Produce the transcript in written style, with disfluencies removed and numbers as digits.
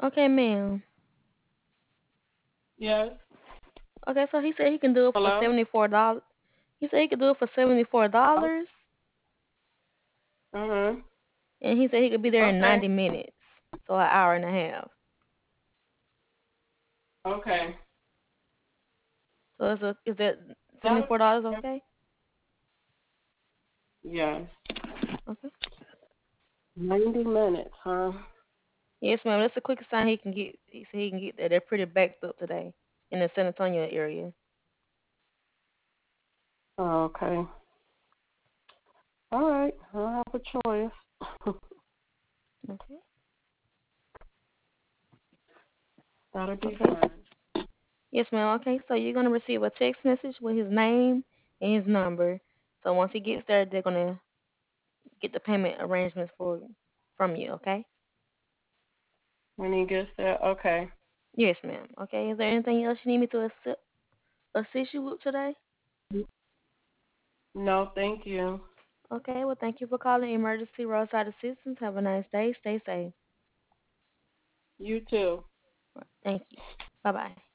Okay, ma'am. Yes. Okay, so he said he can do it for Hello? $74. He said he could do it for $74, Mm-hmm. and he said he could be there in Okay. 90 minutes, so an hour and a half. Okay. So is that That'll $74 okay? yes. Okay. 90 minutes, huh? Yes, ma'am. That's the quickest time he can get. He said he can get there. They're pretty backed up today in the San Antonio area. Okay. All right. I don't have a choice. Okay. That'll be Okay. fine. Yes, ma'am. Okay. So you're gonna receive a text message with his name and his number. So once he gets there, they're gonna get the payment arrangements from you. Okay. When he gets there, okay. Yes, ma'am. Okay. Is there anything else you need me to assist you with today? No, thank you. Okay. Well, thank you for calling Emergency Roadside Assistance. Have a nice day. Stay safe. You too. Thank you. Bye bye.